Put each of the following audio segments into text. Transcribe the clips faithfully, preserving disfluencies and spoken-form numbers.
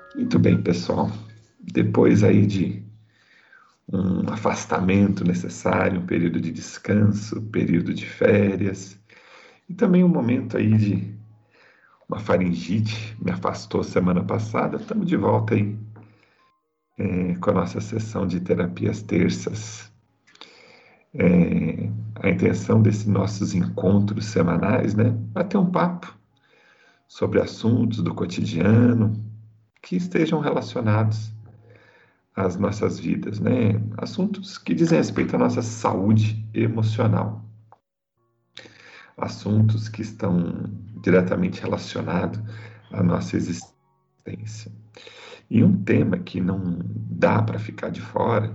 Muito bem, pessoal. Depois aí de um afastamento necessário, um período de descanso, período de férias e também um momento aí de uma faringite, me afastou semana passada, estamos de volta aí é, com a nossa sessão de terapias terças. É, a intenção desses nossos encontros semanais, né, bater um papo sobre assuntos do cotidiano que estejam relacionados as nossas vidas, né? Assuntos que dizem respeito à nossa saúde emocional, assuntos que estão diretamente relacionados à nossa existência. E um tema que não dá para ficar de fora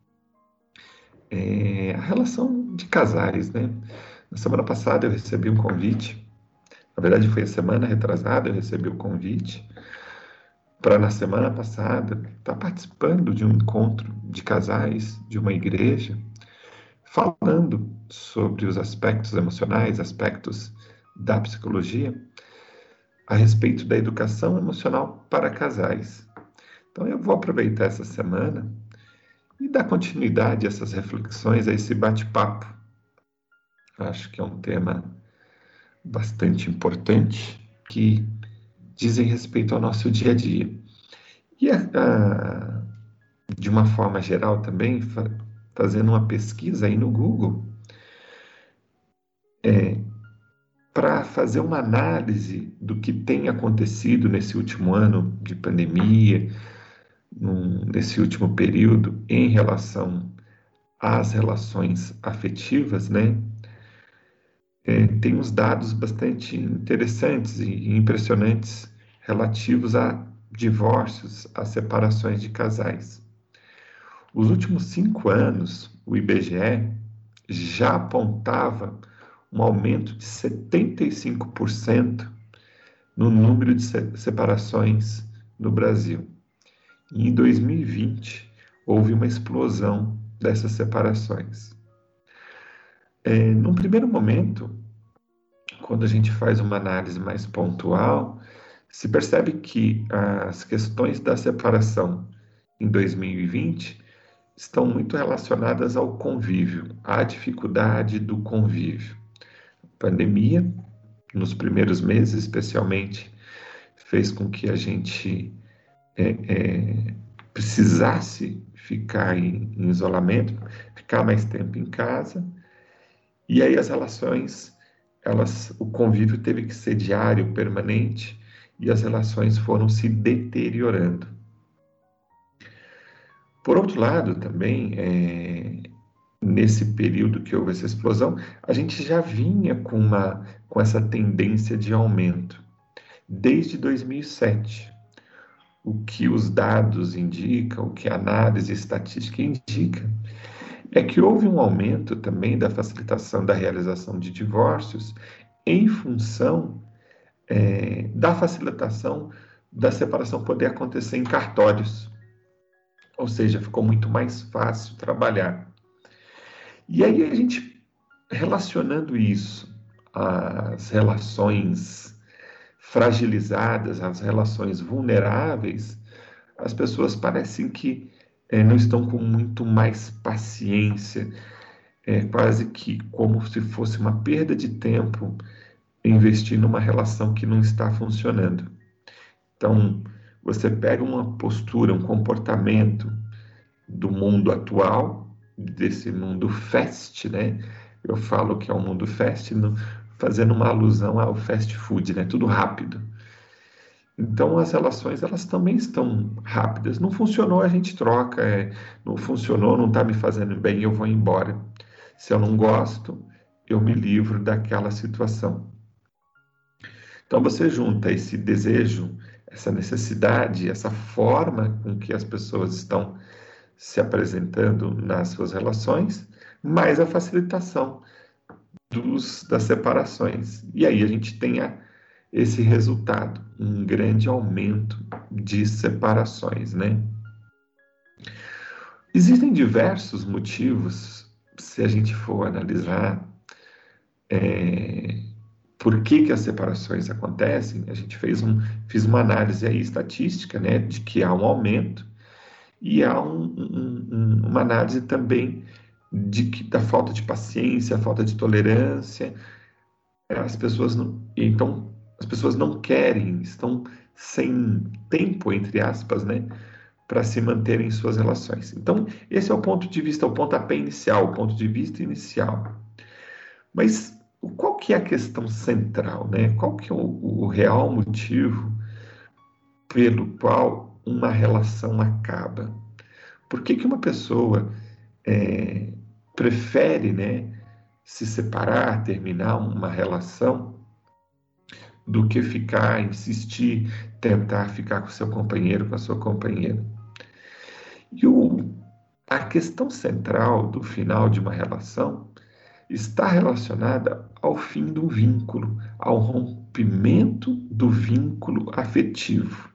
é a relação de casais, né? Na semana passada eu recebi um convite, na verdade foi a semana retrasada eu recebi o convite para na semana passada estar participando de um encontro de casais de uma igreja falando sobre os aspectos emocionais, aspectos da psicologia, a respeito da educação emocional para casais. Então, eu vou aproveitar essa semana e dar continuidade a essas reflexões, a esse bate-papo. Acho que é um tema bastante importante que dizem respeito ao nosso dia a dia. E, a, a, de uma forma geral também, fa fazendo uma pesquisa aí no Google, é, para fazer uma análise do que tem acontecido nesse último ano de pandemia, num, nesse último período, em relação às relações afetivas, né? É, tem uns dados bastante interessantes e impressionantes relativos a divórcios, a separações de casais. Os últimos cinco anos, o I B G E já apontava um aumento de setenta e cinco por cento no número de separações no Brasil. E em dois mil e vinte, houve uma explosão dessas separações. É, num primeiro momento, quando a gente faz uma análise mais pontual, se percebe que as questões da separação em dois mil e vinte estão muito relacionadas ao convívio, à dificuldade do convívio. A pandemia, nos primeiros meses especialmente, fez com que a gente é, é, precisasse ficar em, em isolamento, ficar mais tempo em casa, e aí as relações, elas, o convívio teve que ser diário, permanente, e as relações foram se deteriorando. Por outro lado, também, é, nesse período que houve essa explosão, a gente já vinha com, uma, com essa tendência de aumento, desde dois mil e sete. O que os dados indicam, o que a análise estatística indica, é que houve um aumento também da facilitação da realização de divórcios em função é, da facilitação da separação poder acontecer em cartórios. Ou seja, ficou muito mais fácil trabalhar. E aí a gente, relacionando isso às relações fragilizadas, às relações vulneráveis, as pessoas parecem que é, não estão com muito mais paciência, é quase que como se fosse uma perda de tempo investir numa relação que não está funcionando. Então, você pega uma postura, um comportamento do mundo atual, desse mundo fast, né? Eu falo que é o um mundo fast, no, fazendo uma alusão ao fast food, né? Tudo rápido. Então, as relações, elas também estão rápidas. Não funcionou, a gente troca. É, não funcionou, não está me fazendo bem, eu vou embora. Se eu não gosto, eu me livro daquela situação. Então, você junta esse desejo, essa necessidade, essa forma com que as pessoas estão se apresentando nas suas relações, mais a facilitação dos, das separações. E aí a gente tem a, esse resultado, um grande aumento de separações, né? Existem diversos motivos, se a gente for analisar, é, por que que as separações acontecem, a gente fez um, fiz uma análise aí estatística, né, de que há um aumento e há um, um, um, uma análise também de que, da falta de paciência, falta de tolerância. As pessoas não, então as pessoas não querem, estão sem tempo, entre aspas, né, para se manterem em suas relações. Então, esse é o ponto de vista, o pontapé inicial, o ponto de vista inicial. Mas qual que é a questão central, né? Qual que é o, o real motivo pelo qual uma relação acaba? Por que que uma pessoa é, prefere, né, se separar, terminar uma relação, do que ficar, insistir, tentar ficar com seu companheiro, com a sua companheira? E o, a questão central do final de uma relação está relacionada ao fim do vínculo, ao rompimento do vínculo afetivo.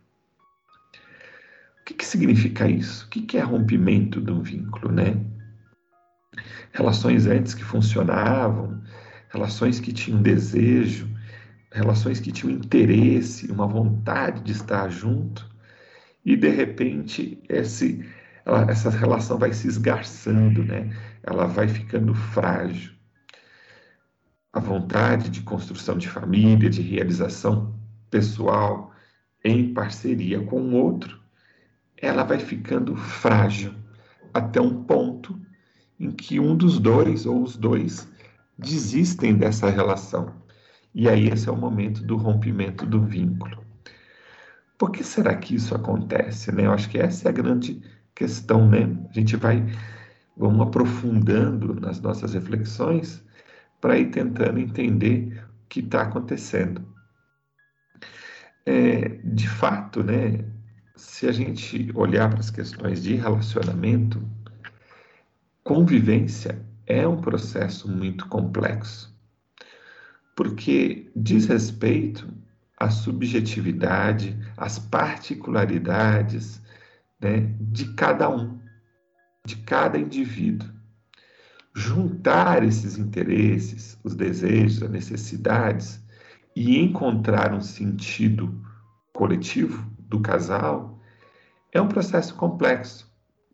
O que que significa isso? O que que é rompimento de um vínculo, né? Relações antes que funcionavam, relações que tinham desejo, relações que tinham interesse, uma vontade de estar junto, e de repente esse, ela, essa relação vai se esgarçando, né? Ela vai ficando frágil. A vontade de construção de família, de realização pessoal em parceria com o outro, ela vai ficando frágil até um ponto em que um dos dois ou os dois desistem dessa relação. E aí esse é o momento do rompimento do vínculo. Por que será que isso acontece, né? Eu acho que essa é a grande questão, né? A gente vai, vamos aprofundando nas nossas reflexões para ir tentando entender o que está acontecendo. É, de fato, né? Se a gente olhar para as questões de relacionamento, convivência é um processo muito complexo, porque diz respeito à subjetividade, às particularidades, né, de cada um, de cada indivíduo. Juntar esses interesses, os desejos, as necessidades e encontrar um sentido coletivo do casal é um processo complexo.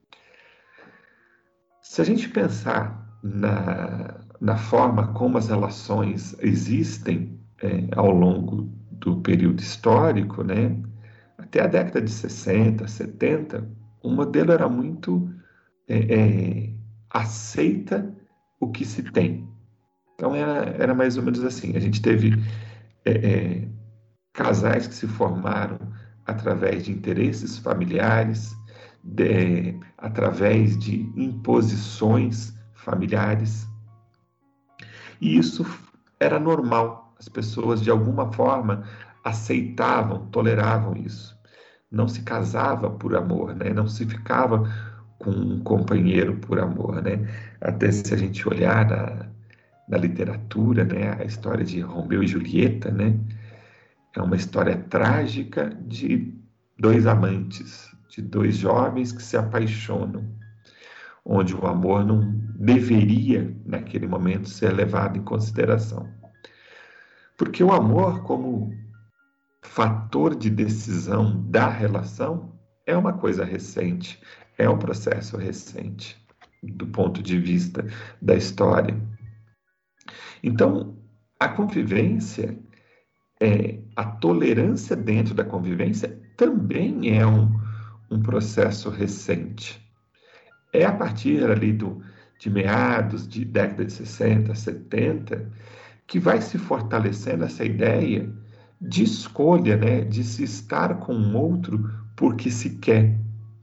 Se a gente pensar na, na forma como as relações existem é, ao longo do período histórico, né, até a década de sessenta, setenta, o modelo era muito é, é, aceita o que se tem. Então era, era mais ou menos assim. A gente teve é, é, casais que se formaram através de interesses familiares, de, através de imposições familiares. E isso era normal. As pessoas, de alguma forma, aceitavam, toleravam isso. Não se casava por amor, né? Não se ficava com um companheiro por amor, né? Até se a gente olhar na, na literatura, né? A história de Romeu e Julieta, né? É uma história trágica de dois amantes, de dois jovens que se apaixonam, onde o amor não deveria, naquele momento, ser levado em consideração. Porque o amor, como fator de decisão da relação, é uma coisa recente, é um processo recente, do ponto de vista da história. Então, a convivência, é, a tolerância dentro da convivência também é um, um processo recente. É a partir ali do, de meados de década de sessenta, setenta, que vai se fortalecendo essa ideia de escolha, né, de se estar com um outro porque se quer.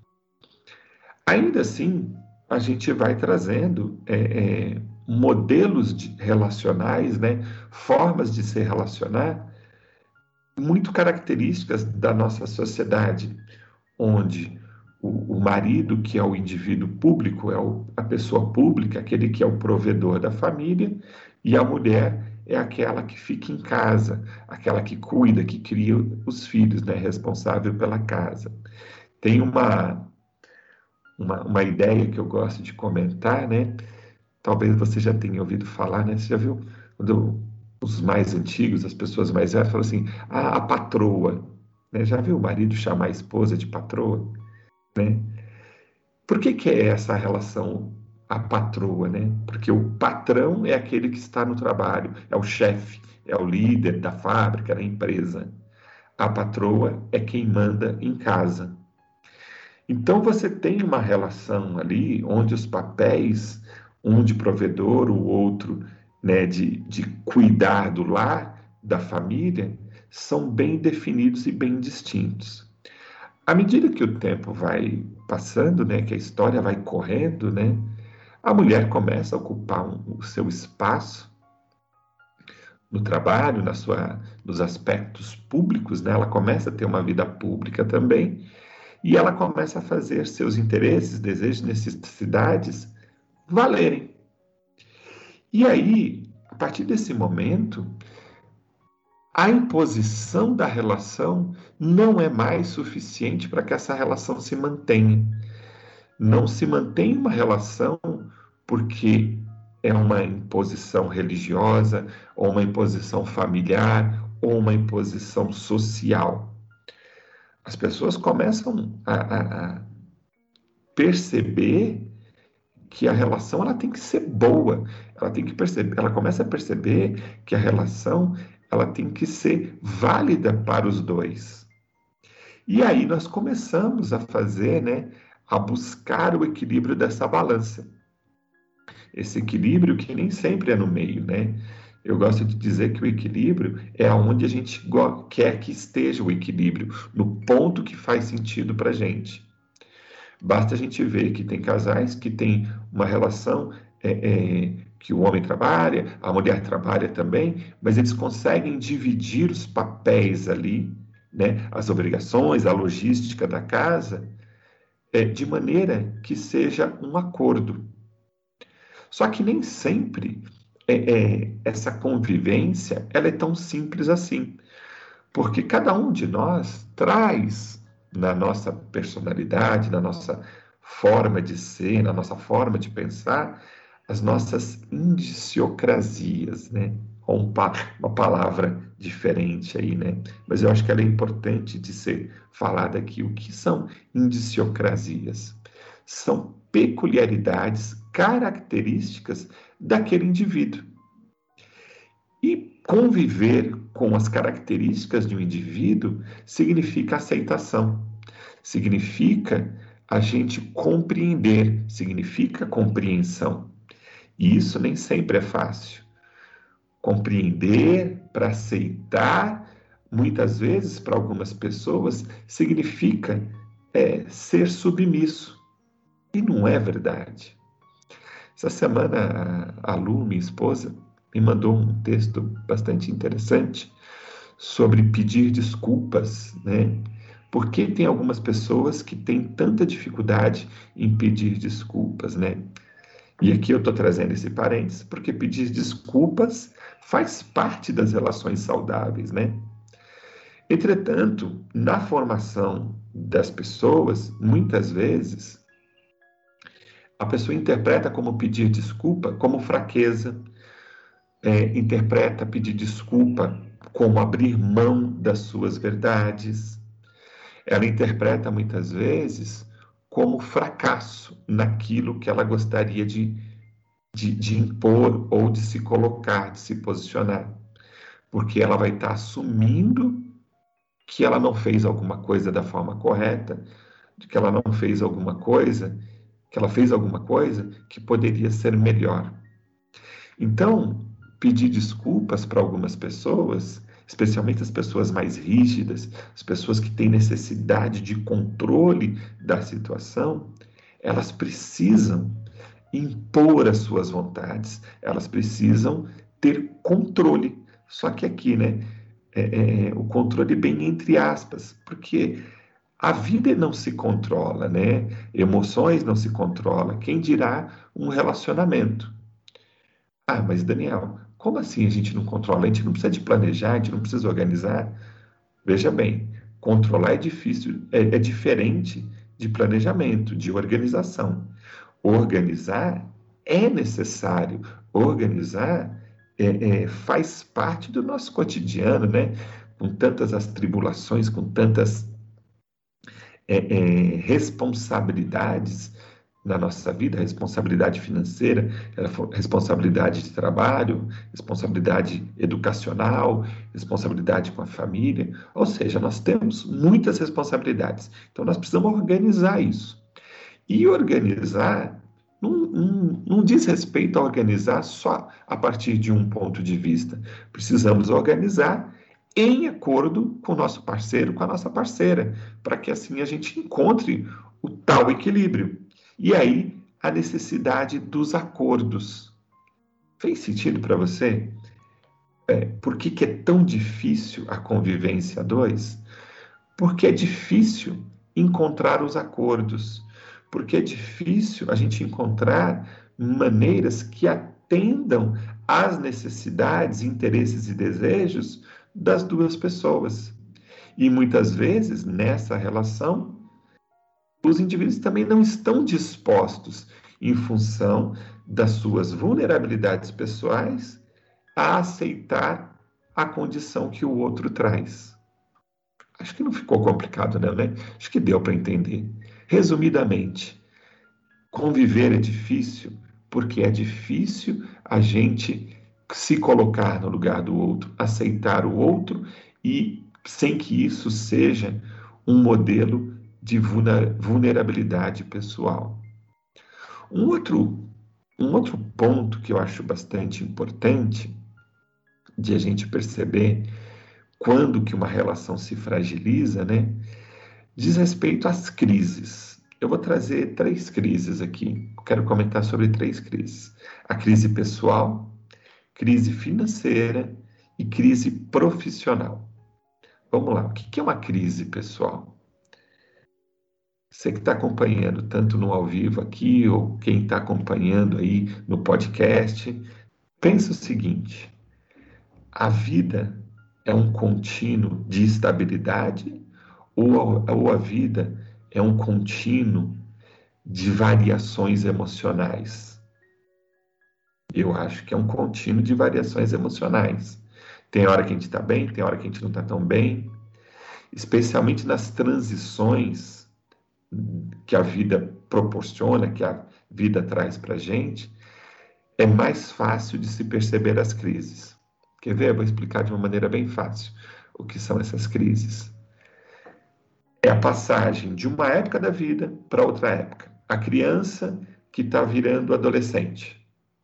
Ainda assim, a gente vai trazendo é, é, modelos de, relacionais, né, formas de se relacionar muito características da nossa sociedade, onde o, o marido, que é o indivíduo público, é o, a pessoa pública, aquele que é o provedor da família, e a mulher é aquela que fica em casa, aquela que cuida, que cria os filhos, né, responsável pela casa. Tem uma, uma, uma ideia que eu gosto de comentar, né? Talvez você já tenha ouvido falar, né? Você já viu quando os mais antigos, as pessoas mais velhas, falam assim, ah, a patroa, né? Já viu o marido chamar a esposa de patroa, né? Por que que é essa relação, a patroa, né? Porque o patrão é aquele que está no trabalho, é o chefe, é o líder da fábrica, da empresa. A patroa é quem manda em casa. Então você tem uma relação ali onde os papéis, um de provedor, o outro, né, de, de cuidar do lar, da família, são bem definidos e bem distintos. À medida que o tempo vai passando, né, que a história vai correndo, né, a mulher começa a ocupar um, o seu espaço no trabalho, na sua, nos aspectos públicos, né, ela começa a ter uma vida pública também, e ela começa a fazer seus interesses, desejos, necessidades valerem. E aí, a partir desse momento, a imposição da relação não é mais suficiente para que essa relação se mantenha. Não se mantém uma relação porque é uma imposição religiosa, ou uma imposição familiar, ou uma imposição social. As pessoas começam a, a, a perceber que a relação ela tem que ser boa. Ela tem que perceber, ela começa a perceber que a relação ela tem que ser válida para os dois. E aí nós começamos a fazer, né, a buscar o equilíbrio dessa balança. Esse equilíbrio que nem sempre é no meio, né? Eu gosto de dizer que o equilíbrio é onde a gente quer que esteja o equilíbrio, no ponto que faz sentido para a gente. Basta a gente ver que tem casais que têm uma relação é, é, que o homem trabalha, a mulher trabalha também, mas eles conseguem dividir os papéis ali, né, as obrigações, a logística da casa, é, de maneira que seja um acordo. Só que nem sempre é, é, essa convivência ela é tão simples assim, porque cada um de nós traz na nossa personalidade, na nossa forma de ser, na nossa forma de pensar, as nossas indiciocrasias, né? Uma palavra diferente aí, né? Mas eu acho que ela é importante de ser falada aqui. O que são indiciocrasias? São peculiaridades, características daquele indivíduo. E conviver com as características de um indivíduo significa aceitação, significa a gente compreender, significa compreensão. E isso nem sempre é fácil. Compreender para aceitar, muitas vezes, para algumas pessoas, significa é, ser submisso. E não é verdade. Essa semana, a Lu, minha esposa, me mandou um texto bastante interessante sobre pedir desculpas, né? Porque tem algumas pessoas que têm tanta dificuldade em pedir desculpas, né? E aqui eu estou trazendo esse parênteses, porque pedir desculpas faz parte das relações saudáveis, né? Entretanto, na formação das pessoas, muitas vezes, a pessoa interpreta como pedir desculpa como fraqueza, é, interpreta pedir desculpa como abrir mão das suas verdades. Ela interpreta muitas vezes como fracasso naquilo que ela gostaria de, de, de impor ou de se colocar, de se posicionar. Porque ela vai estar assumindo que ela não fez alguma coisa da forma correta, de que ela não fez alguma coisa, que ela fez alguma coisa que poderia ser melhor. Então, pedir desculpas para algumas pessoas, especialmente as pessoas mais rígidas, as pessoas que têm necessidade de controle da situação, elas precisam impor as suas vontades, elas precisam ter controle. Só que aqui, né, é, é, o controle bem entre aspas, porque a vida não se controla, né? Emoções não se controlam. Quem dirá um relacionamento? Ah, mas Daniel, como assim a gente não controla? A gente não precisa de planejar, a gente não precisa organizar. Veja bem, controlar é difícil, é, é diferente de planejamento, de organização. Organizar é necessário. Organizar é, é, faz parte do nosso cotidiano, né? Com tantas as tribulações, com tantas é, é, responsabilidades na nossa vida, responsabilidade financeira, responsabilidade de trabalho, responsabilidade educacional, responsabilidade com a família, ou seja, nós temos muitas responsabilidades. Então, nós precisamos organizar isso. E organizar não, não, não diz respeito a organizar só a partir de um ponto de vista. Precisamos organizar em acordo com o nosso parceiro, com a nossa parceira, para que assim a gente encontre o tal equilíbrio. E aí, a necessidade dos acordos. Fez sentido para você? É, por que, que é tão difícil a convivência a dois? Porque é difícil encontrar os acordos. Porque é difícil a gente encontrar maneiras que atendam às necessidades, interesses e desejos das duas pessoas. E muitas vezes, nessa relação, os indivíduos também não estão dispostos, em função das suas vulnerabilidades pessoais, a aceitar a condição que o outro traz. Acho que não ficou complicado, não, né? Acho que deu para entender. Resumidamente, conviver é difícil porque é difícil a gente se colocar no lugar do outro, aceitar o outro e sem que isso seja um modelo de vulnerabilidade pessoal. Um outro, um outro ponto que eu acho bastante importante de a gente perceber quando que uma relação se fragiliza, né, diz respeito às crises. Eu vou trazer três crises aqui. Eu quero comentar sobre três crises. A crise pessoal, crise financeira e crise profissional. Vamos lá, o que é uma crise pessoal? Você que está acompanhando tanto no ao vivo aqui, ou quem está acompanhando aí no podcast, pensa o seguinte: a vida é um contínuo de estabilidade ou a, ou a vida é um contínuo de variações emocionais? Eu acho que é um contínuo de variações emocionais. Tem hora que a gente está bem, tem hora que a gente não está tão bem, especialmente nas transições que a vida proporciona, que a vida traz para a gente, é mais fácil de se perceber as crises. Quer ver? Eu vou explicar de uma maneira bem fácil o que são essas crises. É a passagem de uma época da vida para outra época. A criança que está virando adolescente.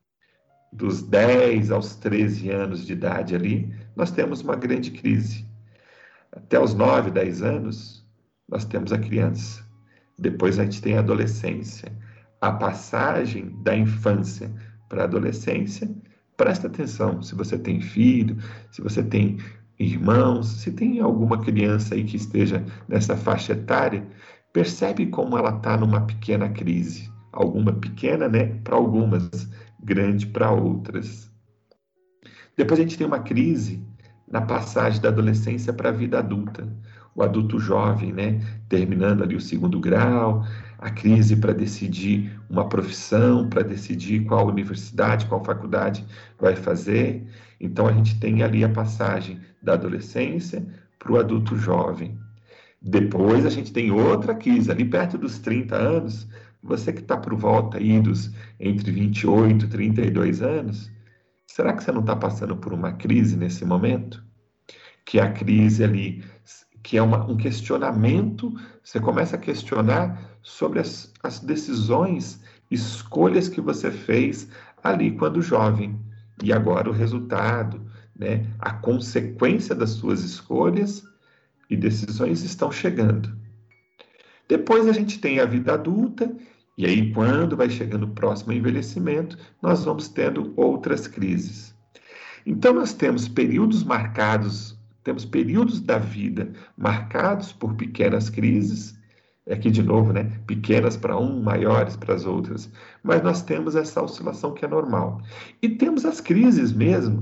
Dos dez aos treze anos de idade ali, nós temos uma grande crise. Até os nove, dez anos, nós temos a criança. Depois a gente tem a adolescência. A passagem da infância para a adolescência, presta atenção, se você tem filho, se você tem irmãos, se tem alguma criança aí que esteja nessa faixa etária, percebe como ela está numa pequena crise. Alguma pequena, né? Para algumas, grande para outras. Depois a gente tem uma crise na passagem da adolescência para a vida adulta. O adulto jovem, né? Terminando ali o segundo grau, a crise para decidir uma profissão, para decidir qual universidade, qual faculdade vai fazer. Então a gente tem ali a passagem da adolescência para o adulto jovem. Depois a gente tem outra crise, ali perto dos trinta anos, você que está por volta aí dos entre vinte e oito e trinta e dois anos, será que você não está passando por uma crise nesse momento? Que é a crise ali, que é uma, um questionamento, você começa a questionar sobre as, as decisões, escolhas que você fez ali quando jovem. E agora o resultado, né, a consequência das suas escolhas e decisões estão chegando. Depois a gente tem a vida adulta, e aí quando vai chegando o próximo envelhecimento, nós vamos tendo outras crises. Então nós temos períodos marcados, temos períodos da vida marcados por pequenas crises, aqui de novo, né? Pequenas para um, maiores para as outras, mas nós temos essa oscilação que é normal. E temos as crises mesmo,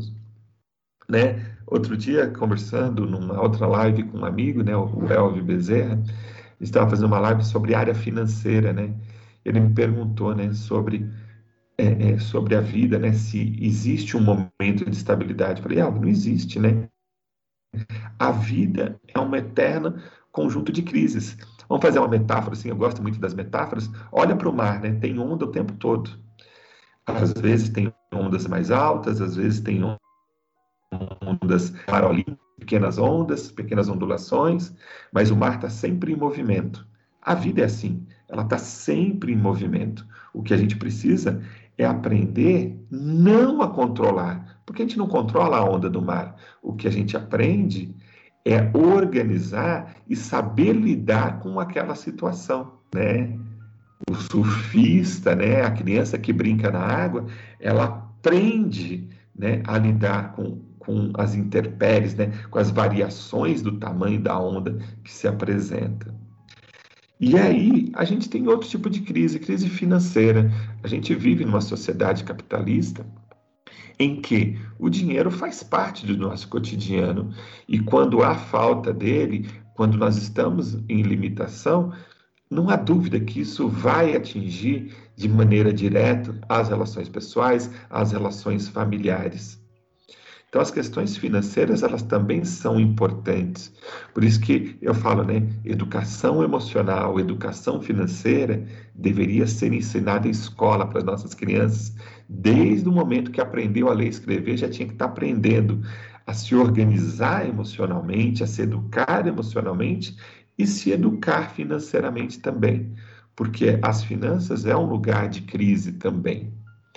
né? Outro dia, conversando numa outra live com um amigo, né, o Elvio Bezerra, estava fazendo uma live sobre área financeira, né? Ele me perguntou, né, sobre é, é, sobre a vida, né? Se existe um momento de estabilidade. Eu falei, ah, não existe, né? A vida é um eterno conjunto de crises. Vamos fazer uma metáfora, assim, eu gosto muito das metáforas. Olha para o mar, né? Tem onda o tempo todo. Às vezes tem ondas mais altas, às vezes tem ondas marolinhas, pequenas ondas, pequenas ondulações, mas o mar está sempre em movimento. A vida é assim, ela está sempre em movimento. O que a gente precisa é aprender não a controlar, porque a gente não controla a onda do mar. O que a gente aprende é organizar e saber lidar com aquela situação, né? O surfista, né, a criança que brinca na água, ela aprende, né, a lidar com, com as intempéries, né, com as variações do tamanho da onda que se apresenta. E aí a gente tem outro tipo de crise, crise financeira. A gente vive numa sociedade capitalista em que o dinheiro faz parte do nosso cotidiano e quando há falta dele, quando nós estamos em limitação, não há dúvida que isso vai atingir de maneira direta as relações pessoais, as relações familiares. Então, as questões financeiras, elas também são importantes. Por isso que eu falo, né, educação emocional, educação financeira deveria ser ensinada em escola para as nossas crianças. Desde o momento que aprendeu a ler e escrever, já tinha que estar aprendendo a se organizar emocionalmente, a se educar emocionalmente e se educar financeiramente também, porque as finanças é um lugar de crise também.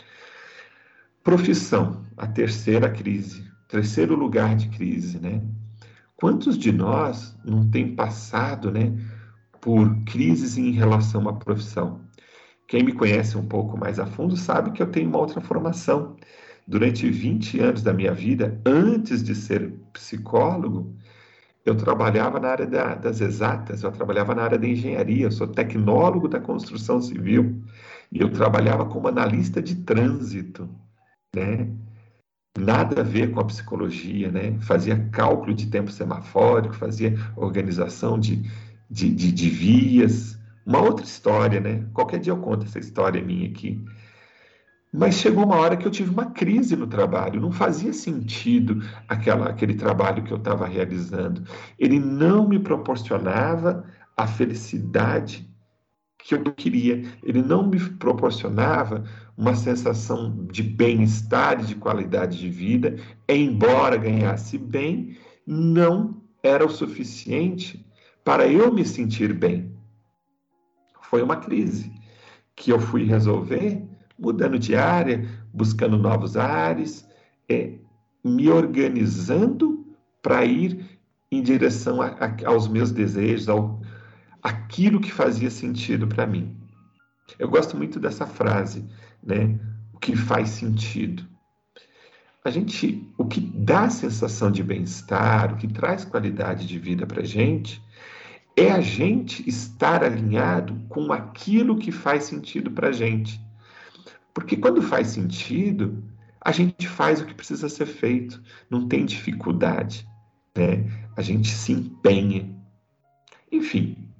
Profissão, a terceira crise, terceiro lugar de crise, né? Quantos de nós não tem passado, né, por crises em relação à profissão? Quem me conhece um pouco mais a fundo sabe que eu tenho uma outra formação. Durante vinte anos da minha vida, antes de ser psicólogo, eu trabalhava na área da, das exatas, eu trabalhava na área da engenharia, eu sou tecnólogo da construção civil e eu trabalhava como analista de trânsito, né? Nada a ver com a psicologia, né? Fazia cálculo de tempo semafórico, fazia organização de, de, de, de vias, uma outra história, né? Qualquer dia eu conto essa história minha aqui. Mas chegou uma hora que eu tive uma crise no trabalho, não fazia sentido aquela, aquele trabalho que eu estava realizando. Ele não me proporcionava a felicidade que eu queria, ele não me proporcionava uma sensação de bem-estar e de qualidade de vida, embora ganhasse bem, não era o suficiente para eu me sentir bem. Foi uma crise que eu fui resolver mudando de área, buscando novos ares, é, me organizando para ir em direção a, a, aos meus desejos, ao, aquilo que fazia sentido para mim. Eu gosto muito dessa frase, né? O que faz sentido. A gente, o que dá sensação de bem-estar, o que traz qualidade de vida para a gente, é a gente estar alinhado com aquilo que faz sentido para a gente. Porque quando faz sentido, a gente faz o que precisa ser feito, não tem dificuldade, né? A gente se empenha. Enfim,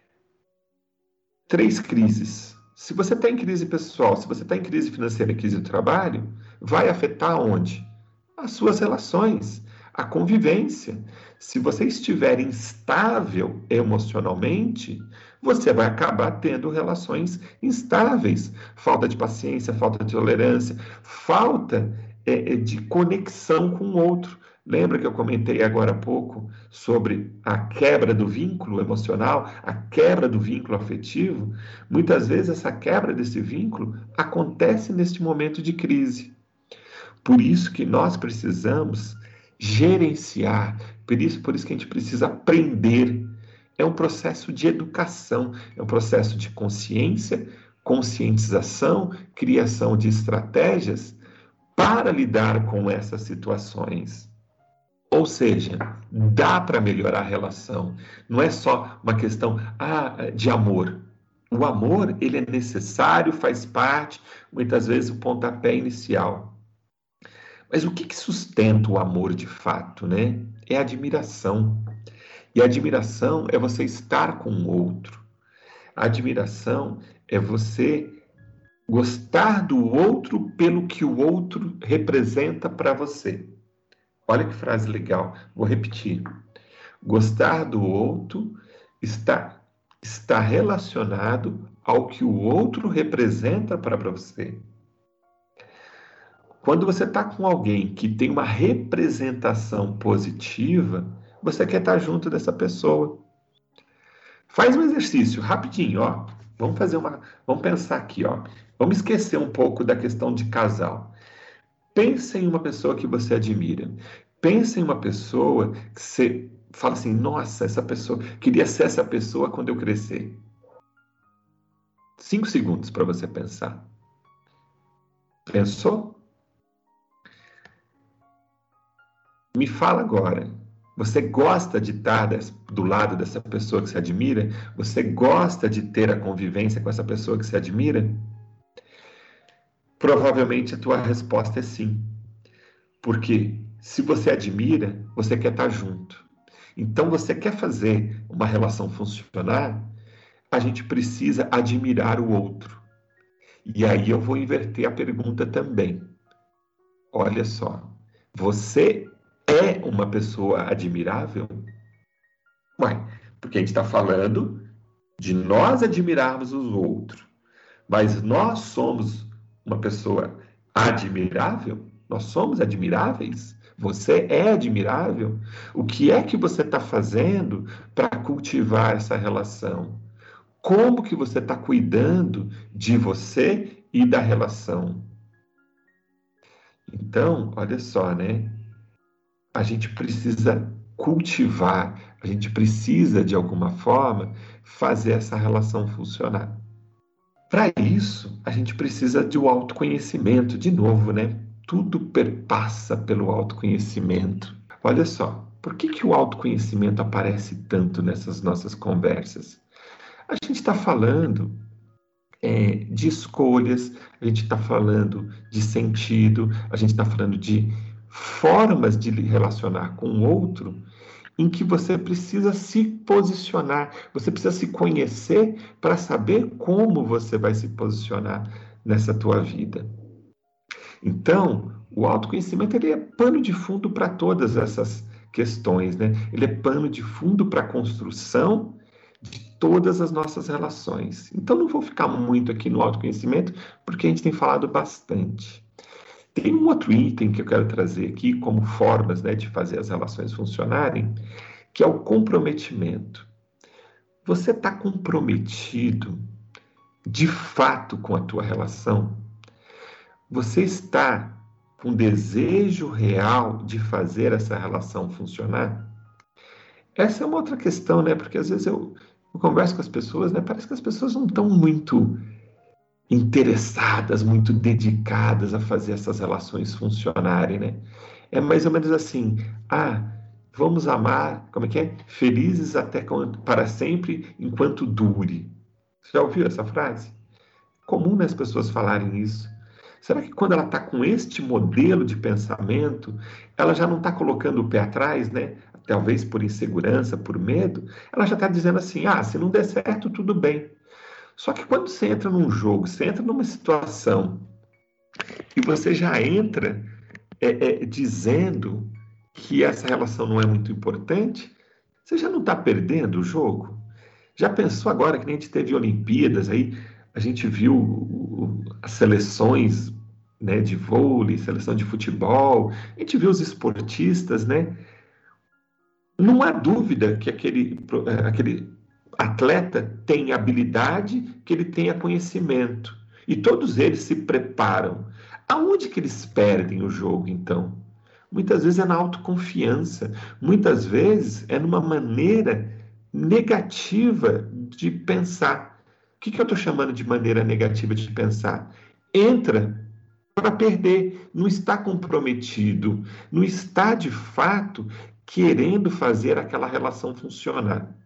três crises. Se você está em crise pessoal, se você está em crise financeira e crise do trabalho, vai afetar onde? As suas relações, a convivência. Se você estiver instável emocionalmente, você vai acabar tendo relações instáveis. Falta de paciência, falta de tolerância, falta é, de conexão com o outro. Lembra que eu comentei agora há pouco sobre a quebra do vínculo emocional, a quebra do vínculo afetivo? Muitas vezes essa quebra desse vínculo acontece neste momento de crise. Por isso que nós precisamos gerenciar, por isso, por isso que a gente precisa aprender. É um processo de educação, é um processo de consciência, conscientização, criação de estratégias para lidar com essas situações. Ou seja, dá para melhorar a relação. Não é só uma questão ah, de amor. O amor, ele é necessário, faz parte, muitas vezes, o pontapé inicial. Mas o que, que sustenta o amor de fato, né? É a admiração. E a admiração é você estar com o outro. A admiração é você Gostar do outro pelo que o outro representa para você. Olha que frase legal. Vou repetir. Gostar do outro está, está relacionado ao que o outro representa para você. Quando você está com alguém que tem uma representação positiva, você quer estar junto dessa pessoa. Faz um exercício rapidinho, ó. Vamos fazer uma, vamos pensar aqui, ó. Vamos esquecer um pouco da questão de casal. Pensa em uma pessoa que você admira. Pensa em uma pessoa que você fala assim: nossa, essa pessoa, queria ser essa pessoa quando eu crescer. Cinco segundos para você pensar. Pensou? Me fala agora. Você gosta de estar do lado dessa pessoa que você admira? Você gosta de ter a convivência com essa pessoa que você admira? Provavelmente a tua resposta é sim. Porque se você admira, você quer estar junto. Então, você quer fazer uma relação funcionar, a gente precisa admirar o outro. E aí eu vou inverter a pergunta também. Olha só, você é uma pessoa admirável? Ué, porque a gente está falando de nós admirarmos os outros. Mas nós somos uma pessoa admirável? Nós somos admiráveis? Você é admirável? O que é que você está fazendo para cultivar essa relação? Como que você está cuidando de você e da relação? Então, olha só, né? A gente precisa cultivar, a gente precisa, de alguma forma, fazer essa relação funcionar. Para isso, a gente precisa do autoconhecimento, de novo, né? Tudo perpassa pelo autoconhecimento. Olha só, por que, que o autoconhecimento aparece tanto nessas nossas conversas? A gente está falando é, de escolhas, a gente está falando de sentido, a gente está falando de formas de relacionar com o outro em que você precisa se posicionar, você precisa se conhecer para saber como você vai se posicionar nessa tua vida. Então, o autoconhecimento ele é pano de fundo para todas essas questões, né? Ele é pano de fundo para a construção de todas as nossas relações. Então, não vou ficar muito aqui no autoconhecimento, porque a gente tem falado bastante. Tem um outro item que eu quero trazer aqui como formas, né, de fazer as relações funcionarem, que é o comprometimento. Você está comprometido de fato com a tua relação? Você está com desejo real de fazer essa relação funcionar? Essa é uma outra questão, né? Porque às vezes eu, eu converso com as pessoas, né? Parece que as pessoas não estão muito interessadas, muito dedicadas a fazer essas relações funcionarem, né? É mais ou menos assim: ah, vamos amar, como é que é? Felizes até para sempre, enquanto dure. Você já ouviu essa frase? Comum, né, as pessoas falarem isso. Será que quando ela está com este modelo de pensamento, ela já não está colocando o pé atrás, né? Talvez por insegurança, por medo, ela já está dizendo assim: ah, se não der certo, tudo bem. Só que quando você entra num jogo, você entra numa situação e você já entra é, é, dizendo que essa relação não é muito importante, você já não está perdendo o jogo? Já pensou agora que nem a gente teve Olimpíadas aí, a gente viu as seleções, né, de vôlei, seleção de futebol, a gente viu os esportistas, né? Não há dúvida que aquele, aquele atleta tem habilidade, que ele tenha conhecimento. E todos eles se preparam. Aonde que eles perdem o jogo, então? Muitas vezes é na autoconfiança, muitas vezes é numa maneira negativa de pensar. O que, que eu estou chamando de maneira negativa de pensar? Entra para perder, não está comprometido, não está de fato querendo fazer aquela relação funcionar.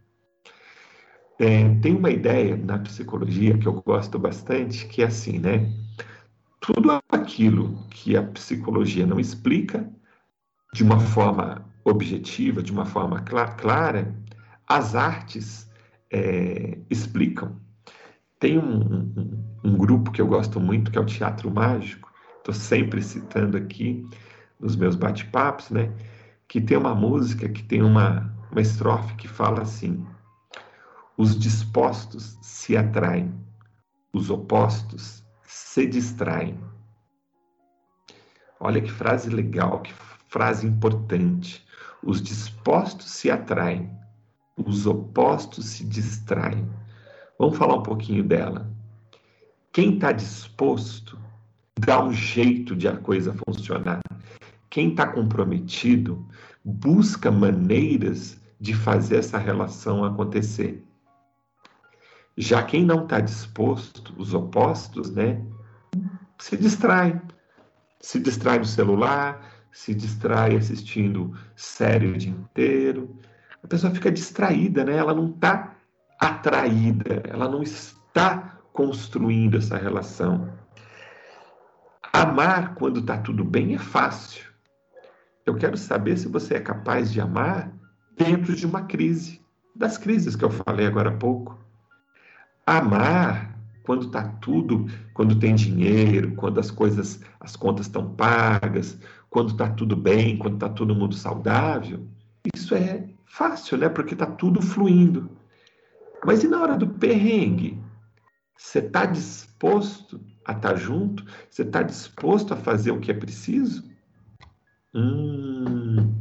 É, tem uma ideia na psicologia que eu gosto bastante, que é assim, né? Tudo aquilo que a psicologia não explica de uma forma objetiva, de uma forma clara, as artes é, explicam. Tem um, um, um grupo que eu gosto muito, que é o Teatro Mágico, estou sempre citando aqui nos meus bate-papos, né? Que tem uma música, que tem uma, uma estrofe que fala assim: os dispostos se atraem, os opostos se distraem. Olha que frase legal, que frase importante. Os dispostos se atraem, os opostos se distraem. Vamos falar um pouquinho dela. Quem está disposto dá um jeito de a coisa funcionar. Quem está comprometido busca maneiras de fazer essa relação acontecer. Já quem não está disposto, os opostos, né, se distraem. Se distrai no celular, se distrai assistindo série o dia inteiro. A pessoa fica distraída, né? Ela não está atraída, ela não está construindo essa relação. Amar quando está tudo bem é fácil. Eu quero saber se você é capaz de amar dentro de uma crise, das crises que eu falei agora há pouco. Amar quando está tudo, quando tem dinheiro, quando as coisas, as contas estão pagas, quando está tudo bem, quando está todo mundo saudável, isso é fácil, né? Porque está tudo fluindo. Mas e na hora do perrengue? Você está disposto a estar junto? Você está disposto a fazer o que é preciso? Hum...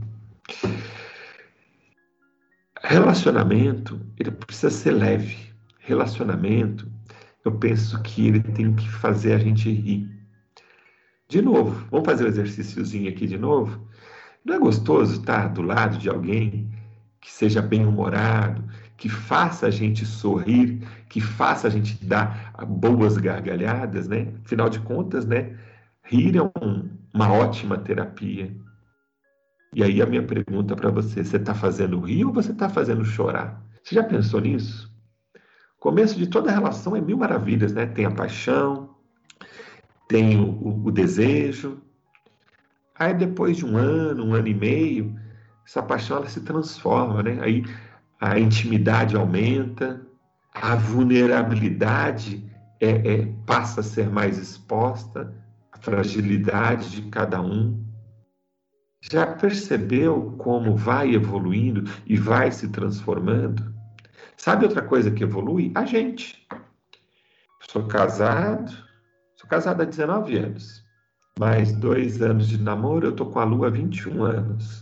Relacionamento, ele precisa ser leve. Relacionamento, eu penso que ele tem que fazer a gente rir. De novo, vamos fazer o exercíciozinho aqui de novo? Não é gostoso estar do lado de alguém que seja bem-humorado, que faça a gente sorrir, que faça a gente dar boas gargalhadas, né? Afinal de contas, né? Rir é um, uma ótima terapia. E aí a minha pergunta para você, você está fazendo rir ou você está fazendo chorar? Você já pensou nisso? O começo de toda relação é mil maravilhas, né? Tem a paixão, tem o, o, o desejo. Aí depois de um ano, um ano e meio, essa paixão ela se transforma, né? Aí a intimidade aumenta, a vulnerabilidade é, é, passa a ser mais exposta, a fragilidade de cada um. Já percebeu como vai evoluindo e vai se transformando? Sabe outra coisa que evolui? A gente. Sou casado, sou casado há dezenove anos. Mais dois anos de namoro, eu tô com a Lu há vinte e um anos.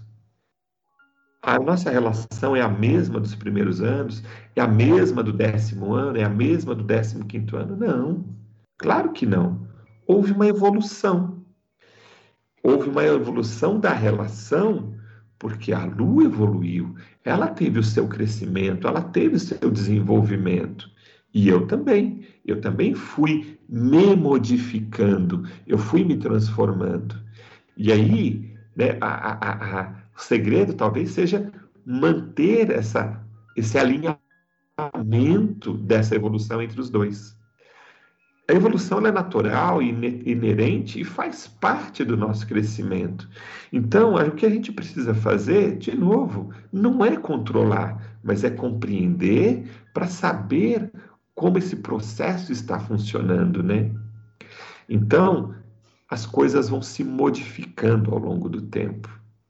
A nossa relação é a mesma dos primeiros anos? É a mesma do décimo ano? É a mesma do décimo quinto ano? Não, claro que não. Houve uma evolução. Houve uma evolução da relação porque a Lu evoluiu. Ela teve o seu crescimento, ela teve o seu desenvolvimento. E eu também. Eu também fui me modificando, eu fui me transformando. E aí, né, a, a, a, o segredo talvez seja manter essa, esse alinhamento dessa evolução entre os dois. A evolução ela é natural, inerente e faz parte do nosso crescimento. Então, o que a gente precisa fazer, de novo, não é controlar, mas é compreender para saber como esse processo está funcionando, né? Então, as coisas vão se modificando ao longo do tempo.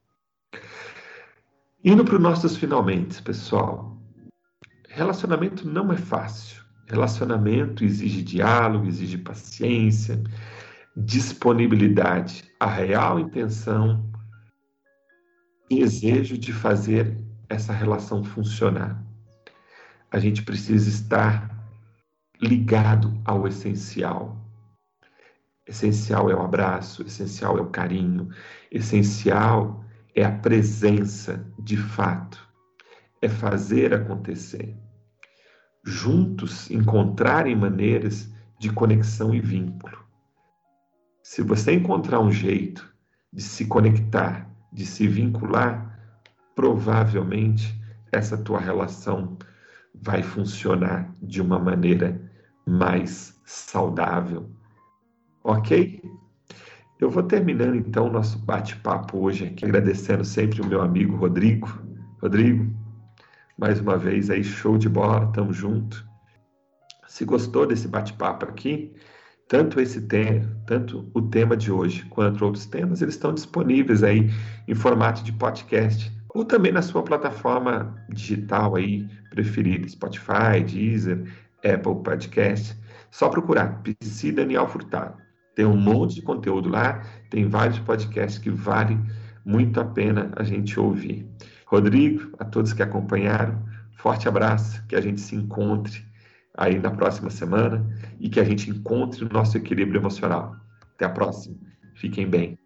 Indo para os nossos finalmente, pessoal. Relacionamento não é fácil. Relacionamento exige diálogo, exige paciência, disponibilidade, a real intenção, desejo de fazer essa relação funcionar. A gente precisa estar ligado ao essencial. Essencial é o abraço, essencial é o carinho, essencial é a presença de fato, é fazer acontecer. Juntos encontrarem maneiras de conexão e vínculo. Se você encontrar um jeito de se conectar, de se vincular, provavelmente essa tua relação vai funcionar de uma maneira mais saudável. Ok? Eu vou terminando então o nosso bate-papo hoje aqui, agradecendo sempre o meu amigo Rodrigo. Rodrigo, mais uma vez aí, show de bola, tamo junto. Se gostou desse bate-papo aqui, tanto esse tema, tanto o tema de hoje quanto outros temas, eles estão disponíveis aí em formato de podcast ou também na sua plataforma digital aí preferida, Spotify, Deezer, Apple Podcast. Só procurar Psi Daniel Furtado. Tem um monte de conteúdo lá, tem vários podcasts que vale muito a pena a gente ouvir. Rodrigo, a todos que acompanharam, forte abraço, que a gente se encontre aí na próxima semana e que a gente encontre o nosso equilíbrio emocional. Até a próxima. Fiquem bem.